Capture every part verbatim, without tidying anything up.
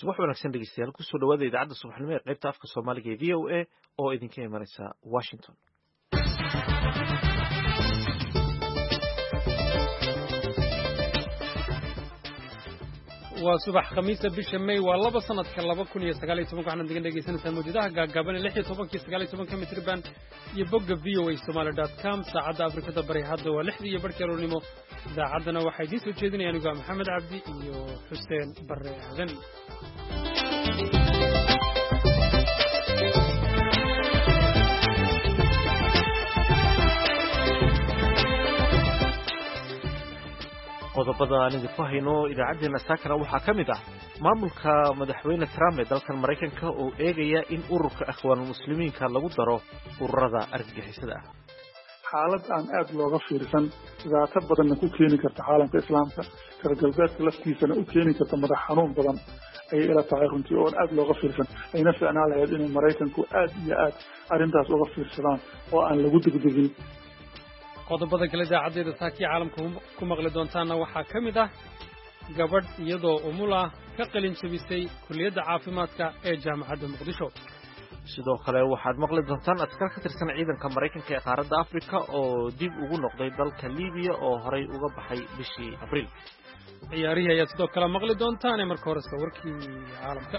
subax wanaagsan dhegeystayaal kusoo dhawaada idaacadda subaxnimo ee qaybta afka soomaaliga ee v o a oo idinka imanaysa Washington. waa subax khamiisa bisha May waa laba sanadka laba kun iyo sagaal iyo toban waxaan idin dhageysanaysaa mawjadaha gaagaaban lix iyo toban iyo sagaal iyo toban mitir band iyo bogga v o a somali dot com saacadda Afrikada Bari hadda waa lixdii iyo barkii aroornimo idaacadana waxay idin soo jeedinayaan anigu Maxamed Cabdi iyo Xuseen Barre Aadan qodobada aan idinku hayno idaacadeena saakana waxaa ka mid ah maamulka madaxweyne Trump ee dalkan Mareykanka oo eegaya in ururka akhwaanul muslimiinka lagu daro ururada argagixisada ah xaalad aan aad looga fiirsan dhibaato badanna ku keeni karta caalamka islaamka reer galbeedka laftiisana u keeni karta madax xanuun badan ayay ila tahay runtii oo aad looga fiirsan ayna fiicnaan lahayd inay Mareykanku aad iyo aad arrintaas uga fiirsadaan oo aan lagu degdegin qodobada kale idaacaddeeda saakii caalamka ku maqli doontaana waxaa ka mid ah gabadh iyadoo umul ah ka qalin jabisay kulliyadda caafimaadka ee jaamacadda muqdisho sidoo kale waxaad maqli doontaan askar ka tirsan ciidanka Mareykanka ee qaaradda Afrika oo dib ugu noqday dalka Liibiya oo horey uga baxay bishii Abriil ciyaarihi ayaa sidoo kale maqli doontaan marka hore warkii caalamka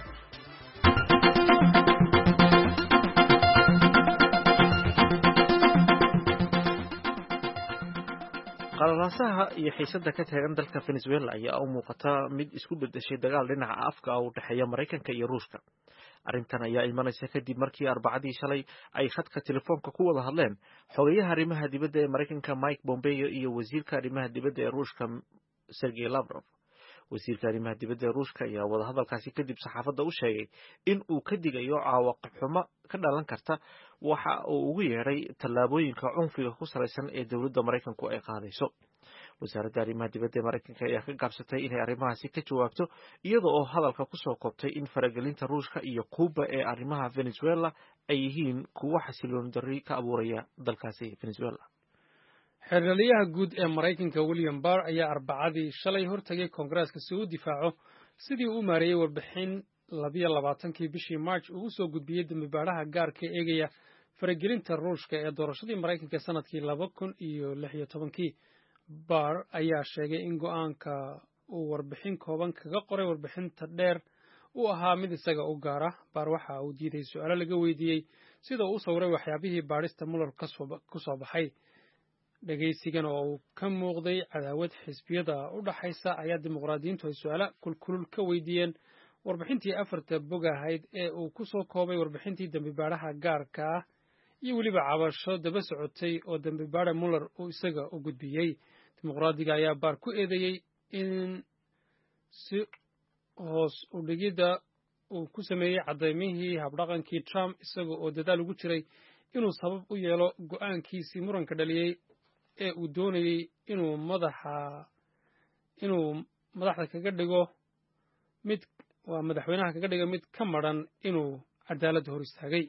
qalalaasaha iyo xiisadda ka taagan dalka Venezuela ayaa u muuqata mid isku bedeshay dagaal dhinaca afka ah oo u dhexeeya Mareykanka iyo Ruushka. Arrintan ayaa imanaysa kadib markii Arbacadii shalay ay khadka telefoonka ku wada hadleen xogayaha arrimaha dibadda ee Mareykanka Mike Pompeo iyo wasiirka arrimaha dibadda ee Ruushka Sergey Lavrov. wasiirka arrimaha dibadda ee Ruushka ayaa wada hadalkaasi kadib saxaafadda u sheegay in uu ka digayo cawaaqib xumo ka dhalan karta waxa uu ugu yeeray tallaabooyinka cunfiga ku salaysan ee dowladda Mareykanku ay qaadayso. wasaaradda arrimaha dibadda ee Mareykanka ayaa ka gaabsatay inay arrimahaasi ka jawaabto iyada oo hadalka ku soo koobtay in faragelinta Ruushka iyo Cuba ee arrimaha Venezuela ay yihiin kuwo xasiloon darri ka abuuraya dalkaasi Venezuela. xeraliyaha guud ee Mareykanka William Barr ayaa Arbacadii shalay hortagay Koongareeska si uu difaaco sidii uu maareeyay warbixin labiyo labaatankii bishii March uu soo gudbiyay dambibaaraha gaarka eegaya faragelinta Ruushka ee doorashadii Mareykanka sanadkii laba kun iyo lix iyo tobankii. Barr ayaa sheegay in go'aanka uu warbixin kooban kaga qoray warbixinta dheer uu ahaa mid isaga u gaara. Barr waxa uu diiday su'aalo laga weydiiyey sida uu sawray waxyaabihii baarista Mueller ku soo baxay. dhageysigan oo uu ka muuqday cadaawad xisbiyada u dhaxaysa ayaa dimuqraadiyiintu ay su'aalo kulkulul ka weydiiyeen warbixintii afarta bog ahayd ee uu ku soo koobay warbixintii dambibaaraha gaarka ah iyo weliba cabasho daba socotay oo dambibaara Mueller uu isaga u gudbiyey. dimuqraadiga ayaa Barr ku eedeeyey in si hoos u dhigidda uu ku sameeyey cadaymihii habdhaqankii Trump isaga oo dadaal ugu jiray inuu sabab u yeelo go'aankiisii muranka dhaliyey ee uu doonayay inuu madaxa inuu madaxda kaga dhigo mid waa madaxweynaha kaga dhigo mid ka maran inuu cadaalad hor istaagay.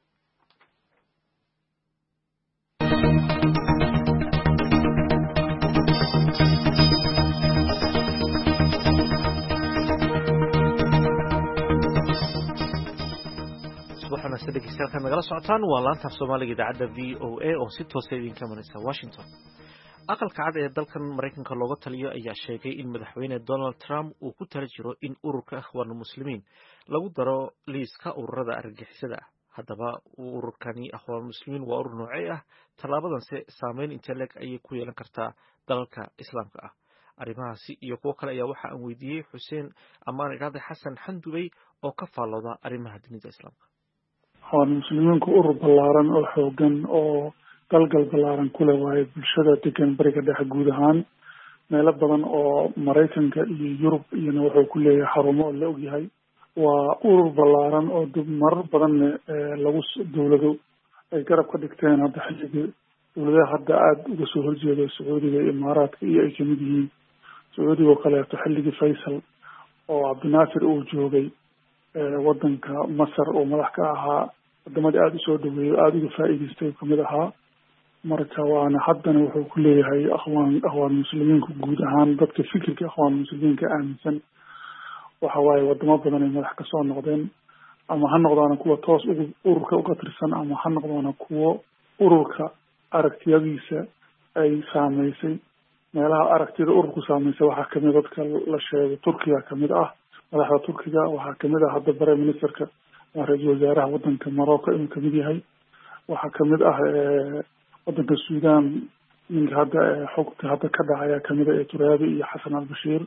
waxaana dhegeystayaal nagala socotaan waa laanta Soomaaliga idaacadda V O A oo si toos ah idinka imanaysa Washington. aqalka cad ee dalkan Mareykanka looga taliyo ayaa sheegay in madaxweyne Donald Trump uu ku tala jiro in ururka akhwaanul muslimiin lagu daro liiska ururada argagixisada ah. haddaba ururkani akhwaanul muslimiin waa urur noocee ah tallaabadanse saameyn intee leeg ayay ku yeelan kartaa dalalka islaamka ah. arrimahaasi iyo kuwo kale ayaa waxa aan weydiiyey Xuseen Amaan Iraade Xasan Xandubey oo ka faallooda arrimaha dunida islaamka. akhwaanul muslimiinku urur ballaaran oo xoogan oo galgal ballaaran ku leh waaye bulshada degan bariga dhexe guud ahaan meelo badan oo Mareykanka iyo Yurub iyana wuxuu ku leeyahay xarumo la ogyahay. waa urur ballaaran oo marar badan lagu dowlado ay garab ka dhigteen hadda xilligii dowladaha hadda aada uga soo horjeeda Sacuudiga iyo Imaaraadka iyo ay kamid yihiin Sacuudiga oo kaleeto xilligii Faysal oo Cabdinaasir uu joogay wadanka Masar oo madax ka ahaa wadamada aada usoo dhaweeyay aada uga faa'iidaystay kamid ahaa. marka waana haddana wuxuu ku leeyahay akhwaan akhwaan muslimiinku guud ahaan dadka fikirka akhwaan muslimiinka aaminsan waxa waaye wadamo badan ay madax kasoo noqdeen ama ha noqdaana kuwa toos ugu ururka uga tirsan ama ha noqdaana kuwo ururka aragtiyadiisa ay saameysay. meelaha aragtida ururku saameysay waxaa kamid dadka la sheegay turkiga kamid ah, madaxda turkiga waxaa kamid ah hadda prime ministerka ra-iisul wasaaraha wadanka Morocco inuu kamid yahay, waxaa kamid ah wadanka Sudan ninka hadda xogta hadda ka dhacaya kamid ah Turaabi iyo Xasan al-Bashiir.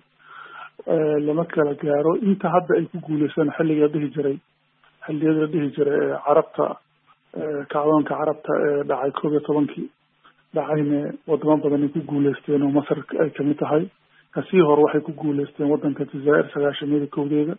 lama kala gaaro inta hadda ay ku guuleystaan xilliga la dhihi jiray xilliyada la dhihi jiray carabta kacdoonka carabta ee dhacay koob iyo tobankii dhacayna wadamo badan ay ku guuleysteen oo Masar ay kamid tahay. kasii hore waxay ku guuleysteen wadanka Jazaa'ir sagaashamada kowdeeda.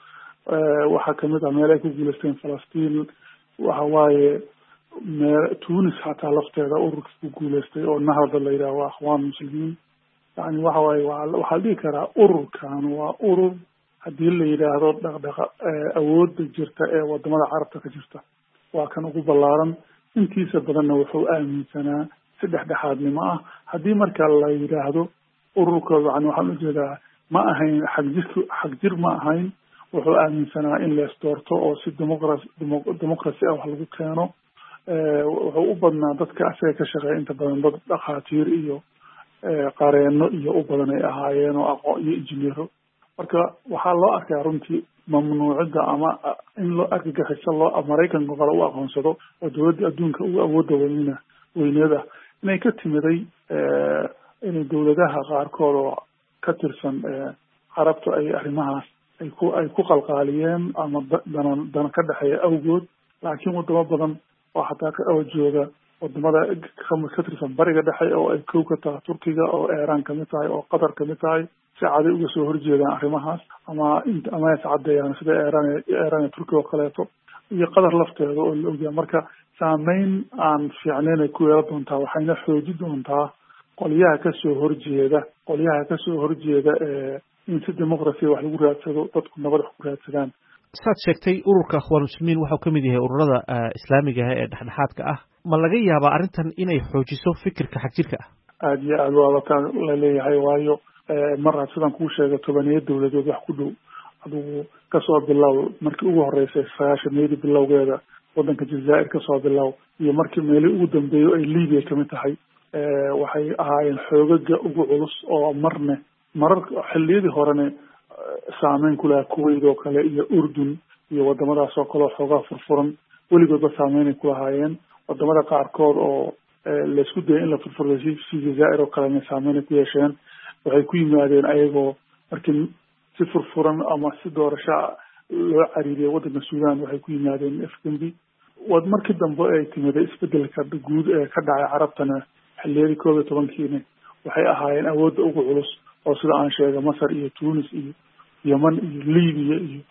waxaa kamid ah meel ay ku guuleysteen Falastiin, waxa waaye meel Tunis xataa lafteeda ururka ku guuleystay oo nahda la yidhaah waa akhwaan muslimiin. yani waxa waaye waxaa la dhihi karaa ururkan waa urur haddii la yidhaahdo dhaqdhaqa awoodda jirta ee wadamada carabta ka jirta waa kan ugu ballaaran. intiisa badanna wuxuu aaminsanaa si dhexdhexaadnimo ah. haddii marka la yidhaahdo ururka yani waxaan ujeedaa ma ahayn xagjir xagjir ma ahayn, wuxuu aaminsanaa in la isdoorto oo si demoqrasi demoqrasi ah wax lagu keeno. wuxuu u badnaa dadka asaga ka shaqeeya inta badan dad dhakhaatiir iyo qareeno iyo u badan ay ahaayeen oo aqoon iyo injineero. marka waxaa loo arkaa runtii mamnuucida ama in loo argagixiso loo Maraykanka kale u aqoonsado oo dowladda adduunka ugu awoodda weyna weyneeda inay ka timiday inay dowladaha qaarkood oo ka tirsan carabta ay arrimahaas ay ku ay ku qalqaaliyeen ama dana dana ka dhexeeya awgood. laakiin wadamo badan oo xataa ka oo jooga wadamada ka tirsan bariga dhexe oo ay kow ka tahay Turkiga oo Iran kamid tahay oo Qatar kamid tahay si caday uga soo horjeedaan arrimahaas ama inta ama ay cadeeyaan sida Iran Iran iyo Turkiga oo kaleeto iyo Qatar lafteeda oo la ogyahay. marka saameyn aan fiicnayn ay ku yeelan doontaa waxayna xoojin doontaa qolyaha ka soo horjeeda qolyaha ka soo horjeeda ee in si dimuqraasi wax lagu raadsado dadku nabad ku raadsadaan. saad sheegtay ururka akhwaan muslimiin wuxuu ka mid yahay ururada islaamiga ah ee dhexdhexaadka ah. ma laga yaabaa arrintan inay xoojiso fikirka xagjirka ah? aad iyo aad waa wataan la leeyahay waayo mar had sidaan kuu sheegay tobaniyo dowladood wax ku dhow adigu kasoo bilow markii ugu horeysay sagaashameedii bilowgeeda wadanka Jazaa'ir kasoo bilow iyo markii meelii ugu dambeeyo ay Liibiya kamid tahay waxay ahaayeen xoogaga ugu culus oo marne marar xilliyadii horena saameyn ku lahaa Kuwait oo kale iyo Urdun iyo wadamadaas oo kale xoogaa furfuran weligoodba saameynay ku lahaayeen. wadamada qaarkood oo la isku dayay in la furfuro si Jazaa'ir oo kalena saameynay ku yeesheen. waxay ku yimaadeen ayagoo markii si furfuran ama si doorasho loo cariiriyay wadanka Suudaan waxay ku yimaadeen Afgambi. wad markii dambe ay timiday isbedelka guud ee ka dhacay carabtana xilliyadii koob iyo tobankiina waxay ahaayeen awoodda ugu culus oo sida aan sheegay Masar iyo Tunis iyo Yemen iyo Liibiya iyo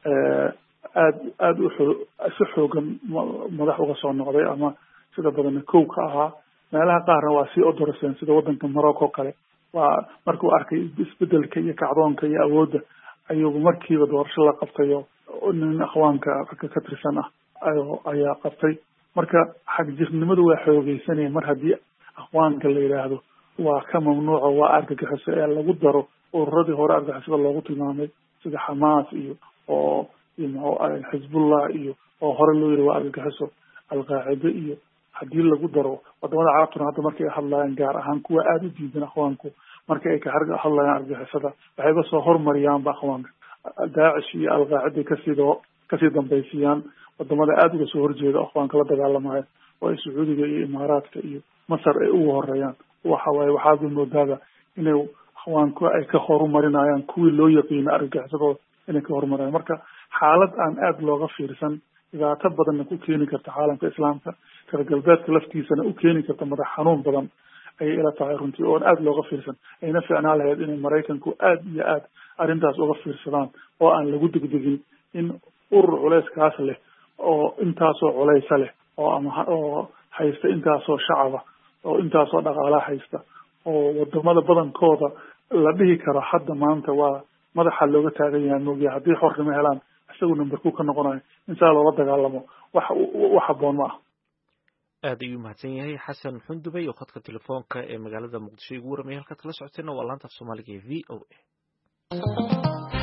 aad aad u si xoogan madax uga soo noqday ama sida badan kow ka ahaa. meelaha qaarna waa sii odorseen sida wadanka Morocco kale waa markuu arkay isbedelka iyo kacdoonka iyo awoodda ayuu markiiba doorasho la qabtay oo nin akhwaanka ka tirsan ah ayaa qabtay. marka xagjirnimadu waa xoogeysanaya mar haddii akhwaanka la yidhaahdo waa ka mamnuuco waa argagixiso ee lagu daro ururadii hore argagixisada loogu tilmaamay sida Xamaas iyo oo iyo Xisbullah iyo oo hore loo yiri waa argagixiso Al-Qaacida iyo haddii lagu daro wadamada carabtuna hadda markay hadlayaan gaar ahaan kuwa aad u diidan akhwaanku markay ka hadlayaan argagixisada waxayba soo hormariyaan ba akhwaanka Daacish iyo Al-Qaacida kasii kasii dambeysiyaan wadamada aad uga soo horjeeda akhwaanka la dagaalamaya oo Sacuudiga iyo Imaaraadka iyo Masar ay ugu horeeyaan. waxa waaye waxaad moodaa inay akhwaanku ay ka horumarinayaan kuwii loo yaqiino argagixisada inay ka horumarayaan. marka xaalad aan aad looga fiirsan dhibaato badanna ku keeni karta caalamka islaamka reer galbeedka laftiisana u keeni karta madax xanuun badan ayay ila tahay runtii oon aad looga fiirsan. ayna fiicnaan lahayd inay Maraykanku aad iyo aad arrintaas uga fiirsadaan oo aan lagu degdegin in urur culeyskaas leh oo intaasoo culeysa leh oo ama oo haysta intaasoo shacaba oo intaasoo dhaqaalaha haysta oo wadamada badankooda la dhihi karo hadda maanta waa madaxa looga taagan yahay moogiya haddii xornimo helaan isagu numberku ka noqonayo in saa loola dagaalamo wax wax habboon ma ah. aad ayuu mahadsan yahay xasan xundubay oo khadka telefoonka ee magaalada muqdisho igu waramay halkaad kala socotayna waa laanta af soomaaliga ee v o a.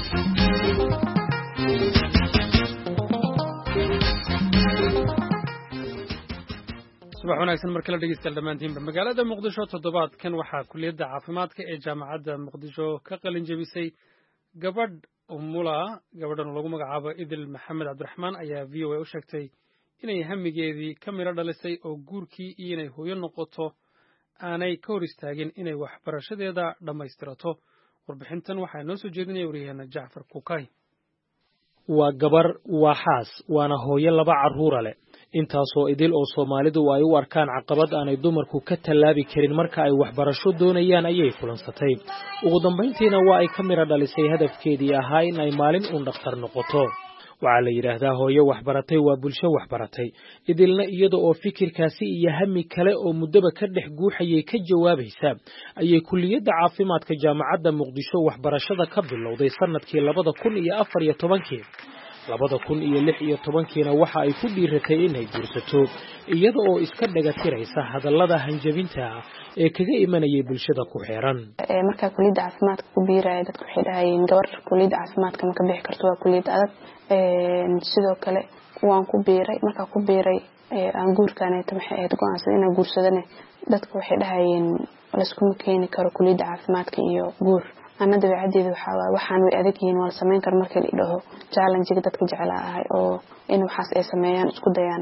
subax wanaagsan mar kale dhegeystayaal dhammaantiinba magaalada muqdisho toddobaadkan waxaa kulliyadda caafimaadka ee jaamacadda muqdisho ka qalin jebisay gabadh umula gabadhan lagu magacaabo idil maxamed cabdiraxmaan ayaa v o a u sheegtay inay hamigeedii ka midho dhalisay oo guurkii iyo inay hooyo noqoto aanay ka hor istaagin inay waxbarashadeeda dhammaystirato warbixintan waxaa noo soo jeedinaya waryaheena jacfar kukay waa gabar waa xaas waana hooyo laba carruura leh intaasoo idil oo Soomaalidu ay u arkaan caqabad aanay dumarku ka tallaabi karin marka ay waxbarasho doonayaan ayay fulansatay ugu dambeyntiina waa ay ka mira dhalisay hadafkeedii ahaa in ay maalin uun dhakhtar noqoto waxaa la yidhaahdaa hooyo waxbaratay waa bulsho waxbaratay idilna iyada oo fikirkaasi iyo hami kale oo muddaba ka dhex guuxayay ka jawaabaysa ayay kulliyadda caafimaadka jaamacadda muqdisho waxbarashada ka bilowday sanadkii labada kun iyo afar iyo tobankii labada kun iyo lix iyo tobankiina waxa ay ku dhiiratay inay guursato iyada oo iska dhagatiraysa hadallada hanjabinta ah ee kaga imanayay bulshada ku xeeran marka kulliyadda caafimaadka ku biiray dadku waxay dhahayeen gabar kulliyadda caafimaadka ma ka bixi karto waa kulliyad adag sidoo kale waan ku biiray marka ku biiray aan guurkaanayta maxay ahayd go'aansan inaan guursadane dadku waxay dhahayeen la isku keeni karo kulliyadda caafimaadka iyo guur ana dabeecaddeedu waxa waa waxaan way adag yihiin wal sameyn kar markii la dhaho challenge dadka jecel ahay oo in waxaas ay sameeyaan isku dayaan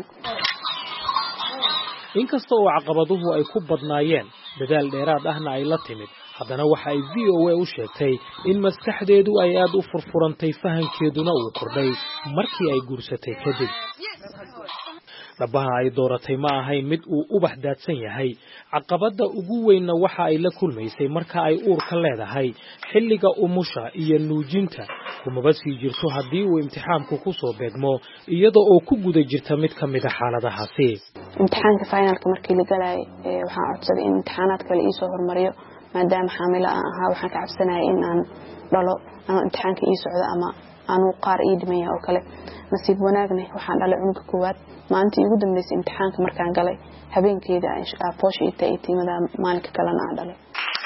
inkasta oo caqabaduhu ay ku badnaayeen dadaal dheeraad ahna ay la timid haddana waxa ay v o a u sheegtay in maskaxdeedu ay aad u furfurantay fahankeeduna uu kordhay markii ay guursatay kadib dhabaha ay dooratay ma ahayn mid uu ubax daadsan yahay caqabada ugu weynna waxa ay la kulmaysay marka ay uurka leedahay xilliga umusha iyo nuujinta kumaba sii jirto haddii uu imtixaanku ku soo beegmo iyada oo ku guda jirta mid ka mid a xaaladahaasi imtixaanka finalka markii la galay waxaan codsaday in imtixaanaad kale ii soo hormariyo maadaama xaamilo aan ahaa waxaan ka cabsanahay in aan dhalo ama imtixaanka ii socdo ama aanu qaar ii dhimaya oo kale nasiib wanaagna waxaan dhalay cunugga koowaad maalintii ugu dambeysay imtixaanka markaan galay habeenkeeda foosha ita ay tiimada maalinka kalena aan dhalay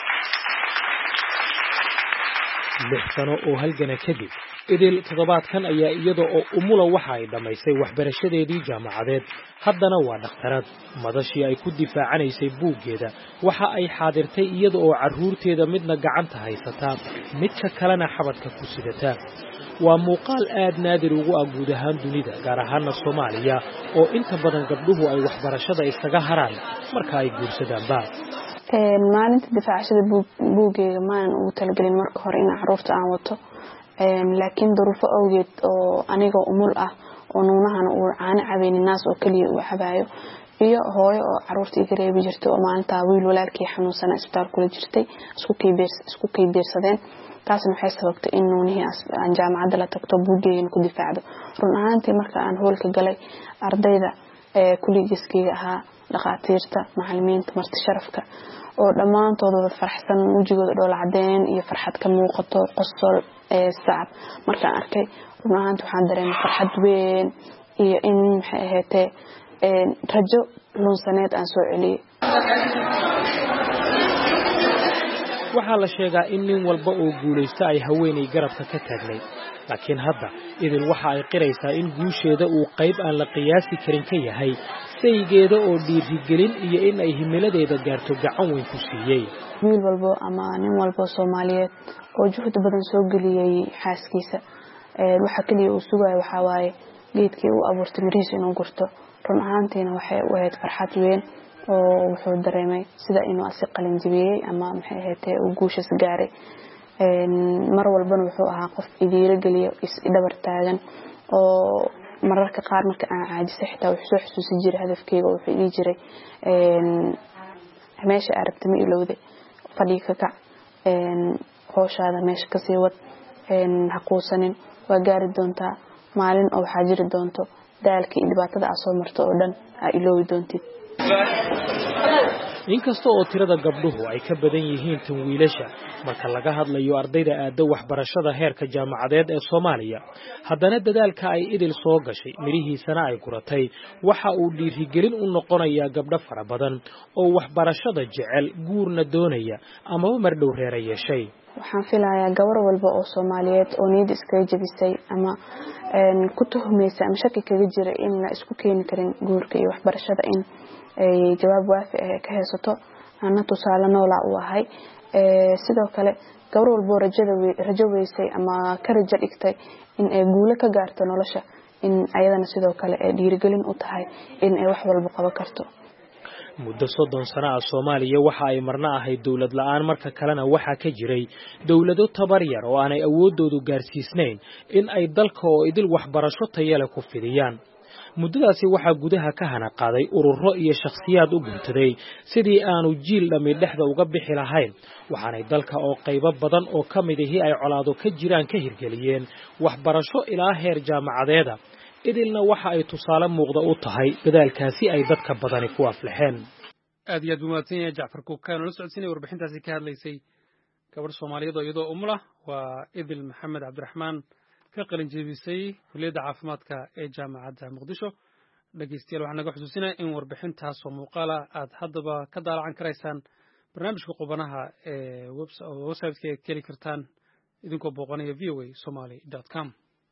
lix sano oo halgana kadib idil toddobaadkan ayaa iyada oo umula waxa ay dhammaysay waxbarashadeedii jaamacadeed haddana waa dhakhtarad madashii ay ku difaacanaysay buuggeeda waxa ay xaadirtay iyada oo carruurteeda midna gacanta haysataa midka kalena xabadka ku sidata waa muuqaal aad naadir ugu ah guud ahaan dunida gaar ahaana Soomaaliya oo inta badan gabdhuhu ay waxbarashada isaga haraan marka ay guursadaanba maalinta difaacashada buuggeega maan ugu talagelin marka hore in carruurta aan wato laakiin duruufo awgeed oo aniga umul ah oo nuunahana uu caano cabaynin naas oo kaliya uu cabayo iyo hooyo oo carruurta iga reebi jirtay oo maalinta wiil walaalkii xanuunsan isbitaal kula jirtay isku kaybeers isku kaybeersadeen taasna waxay sababtay in nuunihii aan jaamacadda la tagto buuggeena ku difaacdo run ahaantii marka aan hoolka galay ardayda ee kuligiskayga ahaa dhaqaatiirta macallimiinta marti sharafka oo dhammaantood farxsan wajigooda dhool cadeen iyo farxad ka muuqato qosol ee sacab markaan arkay run ahaantii waxaan dareemay farxad weyn iyo in maxay ahaatee rajo lunsaneed aan soo celiyay waxaa la sheegaa in nin walba oo guulaysta ay haweenay garabka ka taagnay laakiin hadda idil waxa ay qiraysaa in guusheeda uu qayb aan la qiyaasi karin ka yahay saygeeda oo dhiirigelin iyo in ay himiladeeda gaarto gacan weyn ku siiyey wiil walbo ama nin walbo Soomaaliyeed oo juhdi badan soo geliyay xaaskiisa waxa kaliya uu sugayo waxa waaye geedkii uu abuurtay miriis inuu gurto run ahaantiina waxay u ahayd farxad weyn oo wuxuu dareemay sida inuu asi qalin jabiyay ama maxay ahaatee uu guushiisa gaaray mar walbana wuxuu ahaa qof idiira geliyo is dhabar taagan oo mararka qaar marka aan caajisay xitaa wuxuu soo xusuusin jiray hadafkeyga wuxuu ii jiray meesha aragtimo ilowday fadhi ka kac howshaada meesha ka sii wad ha quusanin waa gaari doontaa maalin oo waxaa jiri doonto daalkii dhibaatada aad soo marto oo dhan ha iloowi doontid inkasta oo tirada gabdhuhu ay ka badan yihiin tan wiilasha marka laga hadlayo ardayda aada waxbarashada heerka jaamacadeed ee Soomaaliya haddana dadaalka ay idil soo gashay mirihiisana ay guratay waxa uu dhiirigelin u noqonayaa gabdho fara badan oo waxbarashada jecel guurna doonaya ama mar dhow reer yeeshay waxaan filayaa gabar walba oo Soomaaliyeed oo niyad iskaga jabisay ama een ku tuhmaysa ama shaki kaga jira in la isku keeni karin guurka iyo waxbarashada in ay jawaab waafi ah ka haysato ana tusaale nool ah u ahay ee sidoo kale gabar walba rajada rajo weysay ama ka rajo dhigtay in ay guulo ka gaarto nolosha in ayadana sidoo kale ay dhiirigelin u tahay in ay wax walba qaban karto muddo soddon sano ah Soomaaliya waxa ay marna ahayd dawlad la'aan marka kalena waxa ka jiray dawlado tabar yar oo aanay awoodoodu gaarsiisnayn in ay dalka oo idil waxbarasho tayo leh ku fidiyaan muddadaasi waxa gudaha ka hana qaaday ururo iyo shakhsiyaad u guntaday sidii aanu jiil dhami dhexda uga bixi lahayn waxaanay dalka oo qaybo badan oo ka mid ah ay colaado ka jiraan ka hirgeliyeen waxbarasho ilaa heer jaamacadeeda idilna waxa ay tusaale muuqda u tahay dadaalkaasi ay dadka badani ku aflaxeen aad iyo aad u mahadsan yahay Jacfar Kuukaan oo la socodsiinay warbixintaasi ka hadlaysay gabar Soomaaliyeed oo iyadoo umul ah waa Idil Maxamed Cabdiraxmaan ka qalin jebisay kulliyadda caafimaadka ee jaamacadda Muqdisho dhageystayaal waxaan naga xusuusinaa in warbixintaas oo muuqaal ah aad haddaba ka daalacan karaysaan barnaamijka qubanaha ee website-ka aad ka heli kartaan idinkoo booqanaya v o a somali dot com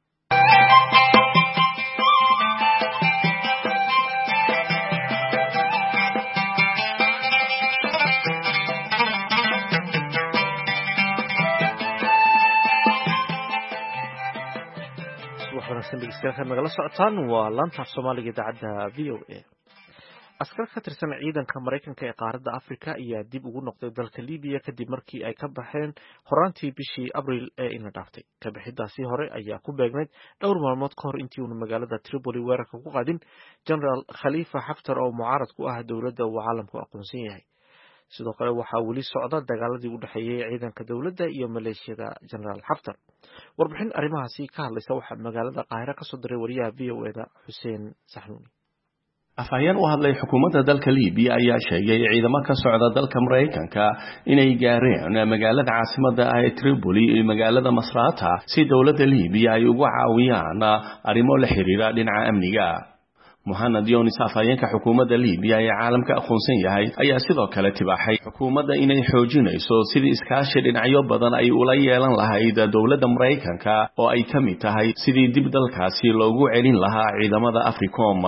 dhegeystayaal nagala socotaan waa laanta Soomaaliga idaacadda V O A askar ka tirsan ciidanka Mareykanka ee qaaradda Afrika ayaa dib ugu noqday dalka Liibiya kadib markii ay ka baxeen horaantii bishii Abriil ee ina dhaaftay ka bixidaasi hore ayaa ku beegnayd dhowr maalmood ka hor intii uu magaalada Tripoli weerarka ku qaadin General Khalifa Haftar oo mucaarad ku ah dawladda uu caalamku aqoonsan yahay sidoo kale waxa wali socda dagaaladii u dhaxeeyay ciidanka dawladda iyo maleeshiyada General Haftar warbixin arrimahaasi ka hadlaysa waxa magaalada Qaahira ka soo diray wariyaha V O A da Hussein Saxnuuni afhayeen u hadlay xukuumadda dalka Liibiya ayaa sheegay ciidamo ka socda dalka Mareykanka inay gaareen magaalada caasimadda ah ee Tripoli iyo magaalada Masrata si dawladda Liibiya ay ugu caawiyaan arrimo la xiriira dhinaca amniga Mohamed Yonis afhayeenka xukuumadda Liibiya ee caalamka aqoonsan yahay ayaa sidoo kale tibaaxay xukuumadda inay xoojinayso sidii iskaashi dhinacyo badan ay ula yeelan lahayd dawladda Mareykanka oo ay ka mid tahay sidii dib dalkaasi loogu celin lahaa ciidamada Africom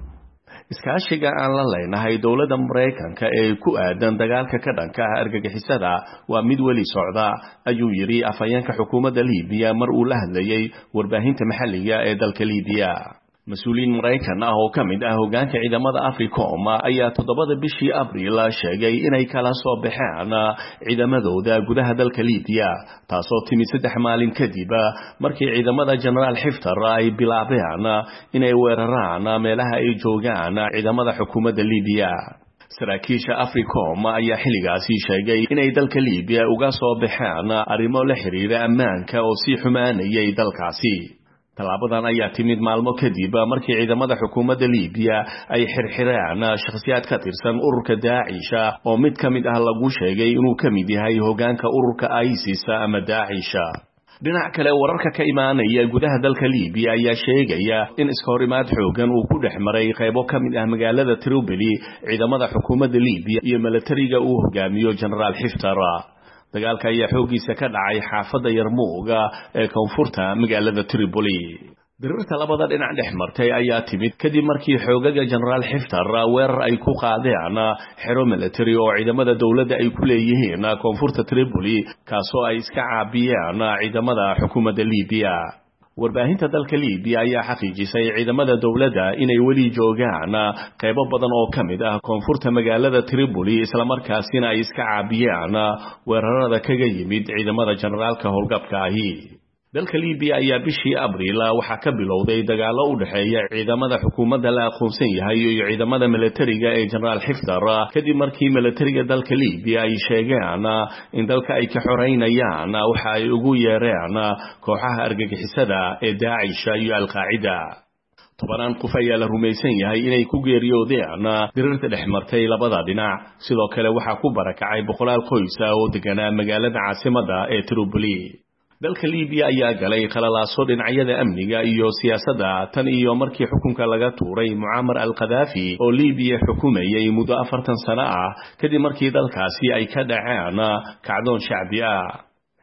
iskaashiga aan la leenahay dawladda Mareykanka ee ku aadan dagaalka ka dhanka ah argagixisada waa mid weli socda ayuu yiri afhayeenka xukuumadda Liibiya mar uu la hadlayay warbaahinta maxalliga ee dalka Liibiya mas-uuliyiin Mareykan ah oo ka mid ah hoggaanka ciidamada Africom ayaa toddobada bishii Abriil sheegay inay kala soo baxeen ciidamadooda gudaha dalka Liibiya taasoo timi saddex maalin kadib markii ciidamada General Haftar ay bilaabeen inay weeraraan meelaha ay joogaan ciidamada xukuumadda Liibiya saraakiisha Africom ayaa xilligaasi sheegay inay dalka Liibiya uga soo baxeen arrimo la xiriira ammaanka oo si xumaanayay dalkaasi talaabadan ayaa timid maalmo kadib markii ciidamada xukuumadda Liibiya ay xirxireen shakhsiyaad ka tirsan ururka Daesh oo mid ka mid ah lagu sheegay inuu ka mid yahay hoggaanka ururka ISIS ama Daesh dhinac kale wararka ka imaanaya gudaha dalka Liibiya ayaa sheegaya in iskoorimaad xoogan uu ku dhex maray qaybo ka mid ah magaalada Tripoli ciidamada xukuumadda Liibiya iyo militariga uu hogaamiyo General Haftar dagaalka ayaa xoogiisa ka dhacay xaafadda Yarmuuga ee koonfurta magaalada Tripoli dirirta labada dhinac dhex martay ayaa timid kadib markii xoogaga General Haftar weerar ay ku qaadeen xero military oo ciidamada dawladda ay ku leeyihiin koonfurta Tripoli kaasoo ay iska caabiyeen ciidamada xukuumadda Liibiya warbaahinta dalka Liibiya ayaa xaqiijisay ciidamada dawladda inay weli joogaan qaybo badan oo ka mid ah koonfurta magaalada Tripoli isla markaasina ay iska caabiyeen weerarada kaga yimid ciidamada generaalka howlgabka ahi dalka Liibiya ayaa bishii Abriil waxa ka bilowday dagaalo u dhaxeeya ciidamada xukuumadda la aqoonsan yahay iyo ciidamada militariga ee General Haftar kadib markii militariga dalka Liibiya ay sheegeen in dalka ay ka xoreynayaan waxa ay ugu yeereen kooxaha argagixisada ee Daesh iyo Al-Qaacida tobanaan qof ayaa la rumaysan yahay inay ku geeriyoodeen dirirta dhex martay labada dhinac sidoo kale waxa ku barakacay boqolaal qoys oo deganaa magaalada caasimadda ee Tripoli dalka Liibiya ayaa galay khalalaaso dhinacyada amniga iyo siyaasadda tan iyo markii xukunka laga tuuray Muammar al-Qaddafi oo Liibiya xukumayay muddo afartan sano ah kadib markii dalkaasi ay ka dhaceen kacdoon shacbi ah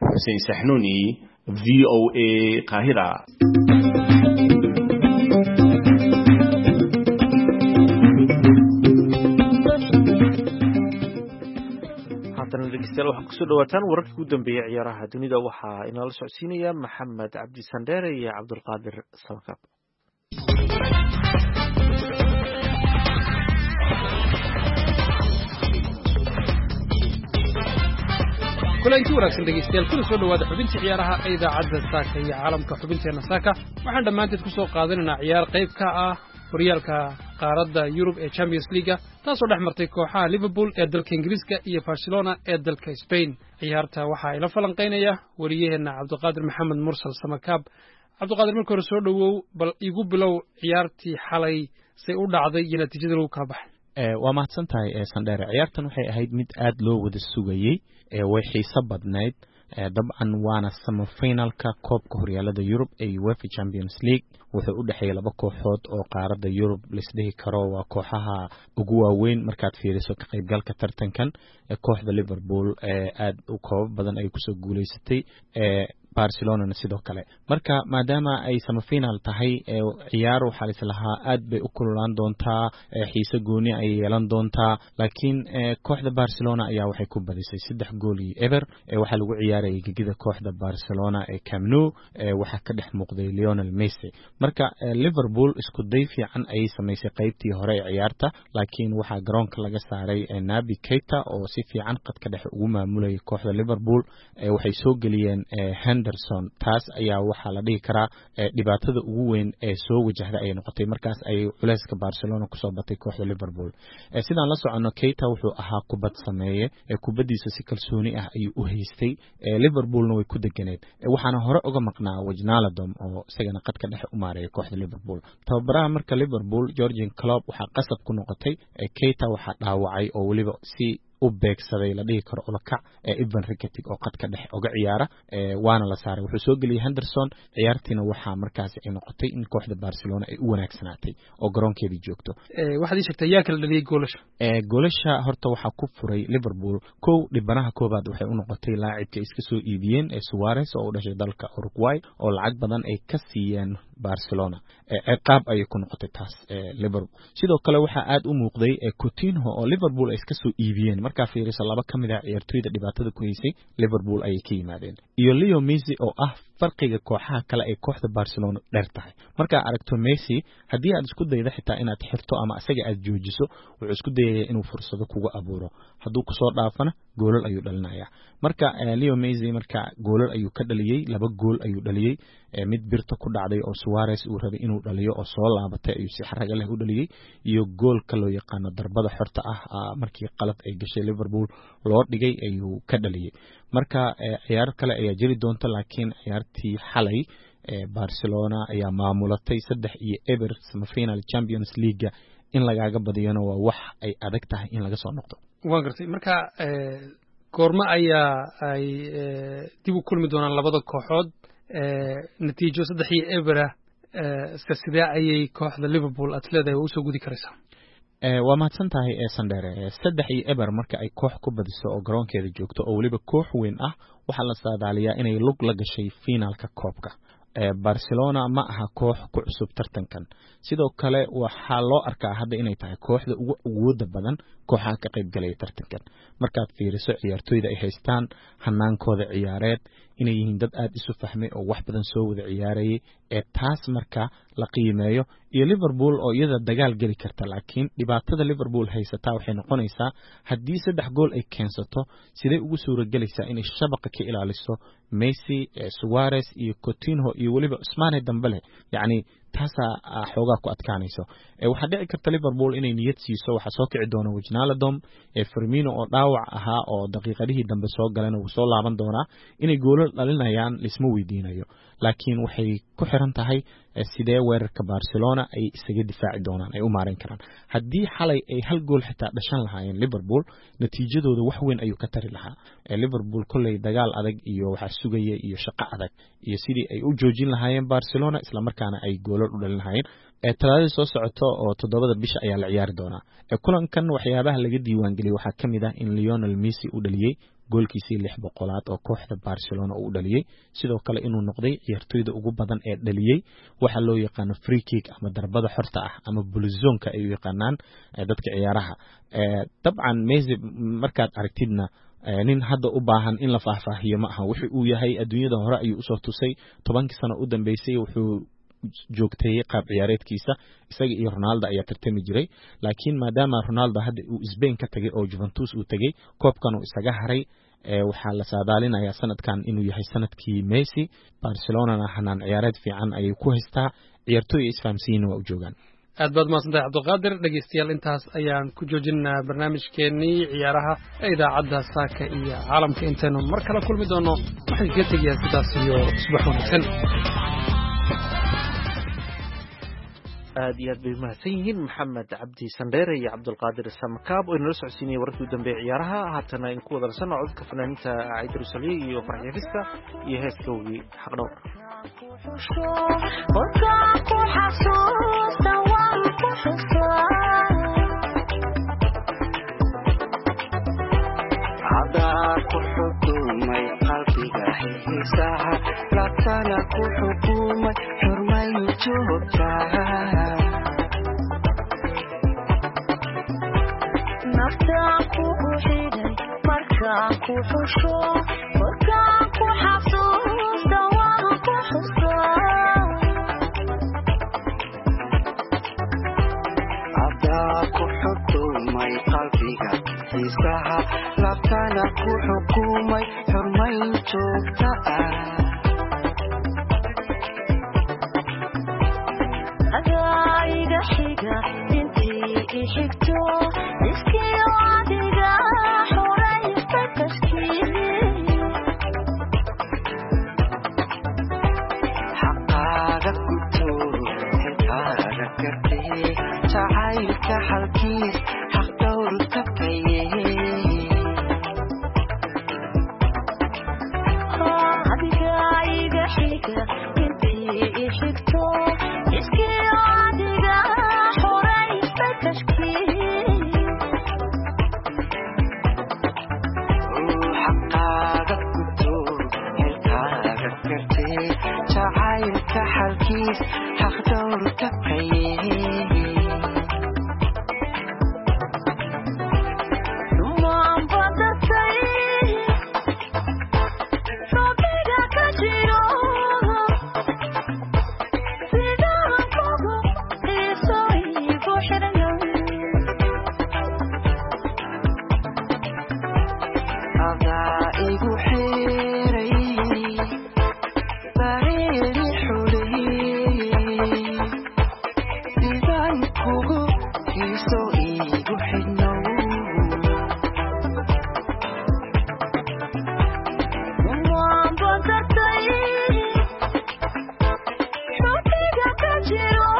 xuseen saxnuuni v o a qaahira. dhegeystayaal waxaad kusoo dhawaataan wararkii ugu dambeeyey ciyaaraha dunida waxaa inala socodsiinaya maxamed cabdi sandheere iyo cabdulqaadir samakaab. kulanti wanaagsan dhegeystayaal kuna soo dhawaada xubintii ciyaaraha ee idaacadda saaka iyo caalamka xubinteena saaka waxaan dhammaanteed ku soo qaadanaynaa ciyaar qayb ka ah horyaalka qaaradda Yurub ee Champions League taasoo dhex martay kooxaha Liverpool ee dalka Ingiriiska iyo Barcelona ee dalka Spain. ciyaarta waxaa ila falanqeynaya wariyaheena Cabdulqaadir Maxamed Mursal Samakaab. Cabdulqaadir, marka hore soo dhawow, bal igu bilow ciyaartii xalay say u dhacday iyo natiijada lagu kala baxay. ee waa mahadsantahay ee Sandheere. ciyaartan waxay ahayd mid aad loo wada sugayay ee way xiiso badnayd dabcan waana semifinalka koobka horyaalada Yurub ee UEFA Champions League wuxuu u dhaxeeyay laba kooxood oo qaaradda Yurub lisdhihi karo waa kooxaha ugu waaweyn markaad fiiriso ka qaybgalka tartankan ee kooxda Liverpool ee aad u koob badan ay ku soo guuleysatay ee Barcelona sidoo kale. marka maadaama ay semifinal tahay ee ciyaar waxa la islahaa aad bay u kululaan doontaa xiiso gooni ay yeelan doontaa laakiin kooxda Barcelona ayaa waxay ku badisay saddex gool iyo eber waxa lagu ciyaarayay gigida kooxda Barcelona ee Camp Nou waxa ka dhex muuqday Lionel Messi. marka Liverpool isku day fiican ay sameysay qaybtii hore ee ciyaarta laakiin waxa garoonka laga saaray Naby Keita oo si fiican qadka dhex ugu maamulayay kooxda Liverpool waxay soo galiyeen Henderson. taas ayaa waxa la dhihi karaa dhibaatada ugu weyn ee soo wajahday ay noqotay markaas ay culayska Barcelona ku soo batay kooxda Liverpool. sidaan la socono Keita wuxuu ahaa kubad sameeye ee kubadiisa si kalsooni ah ayuu u haystay Liverpoolna way ku deganeed waxaana hore uga maqnaa Wijnaldum oo isagana qadka dhex u maareeyay kooxda Liverpool. tababaraha marka Liverpool Jurgen Klopp waxa qasab ku noqotay Keita waxa dhaawacay oo waliba si u beegsaday la dhihi karo olakac ee Ivan Rakitic oo qadka dhex uga ciyaara ee waana la saaray wuxuu soo galiyay Henderson. ciyaartina waxa markaas ay noqotay in kooxda Barcelona ay u wanaagsanaatay oo garoonkeedii joogto. ee waxaad sheegtay yaa kala dhaliyay goolasha. ee goolasha horta waxa ku furay Liverpool kow dhibanaha koobaad waxay u noqotay laacibka iska soo iibiyeen ee Suarez oo u dhashay dalka Uruguay oo lacag badan ay ka siiyeen Barcelona ee ciqaab ay ku noqotay taas ee Liverpool. sidoo kale waxa aad u muuqday ee Coutinho oo Liverpool ay iska soo iibiyeen marka fiiriso laba kamid ah ciyaartoyda dhibaatada ku haysay Liverpool ay ka yimaadeen iyo Leo Messi oo ah farqiga kooxaha kale ee kooxda Barcelona dheer tahay. marka aragto Messi hadii aad isku daydo xitaa inaad xirto ama asaga aad joojiso wuxuu isku dayayaa inuu fursado kuga abuuro haduu ku soo dhaafana goolal ayuu dhalinayaa. marka Leo Messi marka goolal ayuu ka dhaliyay laba gool ayuu dhaliyay mid birta ku dhacday oo Suarez uu rabay inuu dhaliyo oo soo laabatay ayuu si xaraga leh u dhaliyay iyo goolka loo yaqaan darbada xorta ah markii qalad ay gashay Liverpool loo dhigay ayuu ka dhaliyay. marka ciyaar kale ayaa jiri doonta laakiin ciyaartii xalay ee Barcelona ayaa maamulatay saddex iyo eber semifinal Champions League in lagaaga badiyana waa wax ay adag tahay in laga soo noqdo. waan gartay. marka goorma ayaa ay dib u kulmi doonaan labada kooxood natiijo saddex iyo eber iska sidee ayay kooxda Liverpool atleeda u soo gudi karaysaa. ee waa mahadsantahay ee Sandheere. saddex iyo eber marka ay koox ku badiso oo garoonkeeda joogto oo waliba koox weyn ah waxa la saadaaliyaa inay lug la gashay finalka koobka. ee Barcelona ma aha koox ku cusub tartankan sidoo kale waxa loo arkaa hadda inay tahay kooxda ugu awooda badan kooxaha ka qayb galaya tartankan markaad fiiriso ciyaartoyda ay haystaan hanaankooda ciyaareed inay yihiin dad aad isu fahmay oo wax badan soo wada ciyaarayay ee taas marka la qiimeeyo iyo Liverpool oo iyada dagaal gali karta laakiin dhibaatada Liverpool haysata waxay noqonaysaa hadii saddex gool ay keensato sidee ugu suura galaysaa inay shabaqa ka ilaaliso Messi, Suarez iyo Coutinho iyo waliba Ousmane Dembele yani taasa xoogaa ku adkaanayso. ee waxa dhici karta Liverpool inay niyad siiso waxa soo kici doona Wijnaldum ee Firmino oo dhaawac ahaa oo daqiiqadihii dambe soo galeen uu soo laaban doona inay goolal dhalinayaan lisma weydiinayo laakiin waxay ku xiran tahay sidee weerarka Barcelona ay isaga difaaci doonaan ay u maareyn karaan. hadii xalay ay hal gool xitaa dhashan lahaayeen Liverpool natiijadooda wax weyn ayuu ka tari lahaa. ee Liverpool kulay dagaal adag iyo waxa sugaya iyo shaqo adag iyo sidii ay u joojin lahaayeen Barcelona isla markaana ay goolal u dhalin lahaayeen. ee talaadada soo socoto oo toddobada bisha ayaa la ciyaari doonaa. ee kulankan waxyaabaha laga diiwaan galiyay waxa kamid ah in Lionel Messi uu dhaliyay goolkiisii lix boqolaad oo kooxda Barcelona uu dhaliyay sidoo kale inuu noqday ciyaartoyda ugu badan ee dhaliyay waxa loo yaqaan free kick ama darbada xorta ah ama bulzoonka ay u yaqaanaan dadka ciyaaraha dabcan Messi markaad aragtidna nin hadda u baahan in la faahfaahiyo ma aha wixii uu yahay adduunyada hore ayuu u soo tusay tobankii sano u dambeysay wuxuu joogtay qaab ciyaareedkiisa isaga iyo Ronaldo ayaa tartami jiray laakiin maadaama Ronaldo hadda uu Spain ka tagay oo Juventus uu tagay koobkan uu isaga haray waxaa la saadaalinayaa sanadkan inuu yahay sanadkii Messi Barcelona hanaan ciyaareed fiican ay ku haystaa ciyaartoy isfahamsiin waa u joogan aad baad maasantahay Cabdulqaadir dhageystayaal intaas ayaan ku joojinaa barnaamijkeenii ciyaaraha ee idaacadda saaka iyo caalamka intaynu mar kale kulmi doono waxay ka tegayaan sidaas iyo subax wanaagsan aad iyo aad bay mahadsan yihiin maxamed cabdi sandheere iyo cabdulqaadir samakaab oo inala socodsiinayay wararkii u dambeeyay ciyaaraha haatana in ku wada nasanno codka fanaaniinta Caydar Saliye iyo Farxiyo Fiska iyo heeskowgii xaqdhowr لكن كحكومة حرمي جوبتها نفتاكو حيدي مركاكو حشو مركاكو حفظوز دواكو حصان عبداكو حكومة قلبك حيسها لكن كحكومة حرمي جوبتها حكتو اسكي وعديدا حريت التشكيل حقاك كتو حقاك كرتي تعايلك حلكيس حق دورك كيه عديك عيد حيكا انتي حكتو اسكي وعديدا وحقاك كتو هلكاك كرتي تعايلك حلكيس حق دورك كيه نمان بدتي صبيك كجيرو سيدان كوكو إيسوي بوحرنا أضائق حيري بعيري حولي إذن كوغو كيسو إيقو حنو وان بانترتي حبيقا كجيرو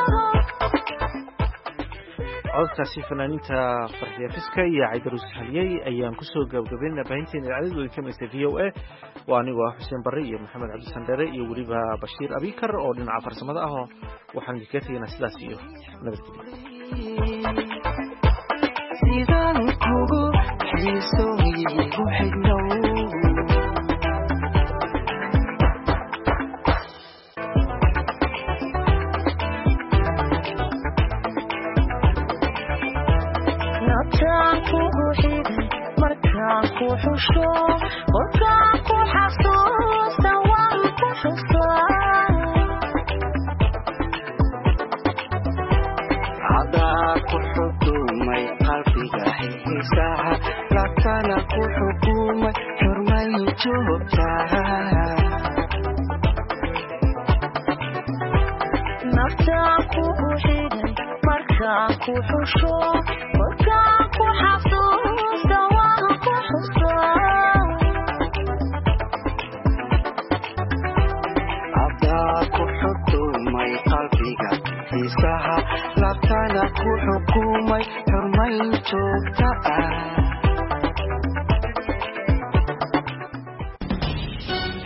codkaasi fanaaniinta Farxiyo Fiska iyo Caydar Saliye ayaan ku soo gabagabeynaa baahinteena idaacadda oo kamid ah V O A waa anigu ah Xuseen Barre iyo Maxamed Cabdi Sandheere iyo waliba Bashiir Abikar oo dhinaca farsamada ah waxaan idinka tegaynaa sidaas iyo nabadgelyo sidaan kugu xiiso igu xidhnow حشو وكاكو حسوس دواكو حصان عداكو حكومة قلبك حيسها لكن حكومة حرمي جوبتها نفتاكو حيدي مركاكو حشو وكاكو حسوس دواكو حصان عبداكو حكومة قلبك حيسها لكن حكومة حرمي جوبتها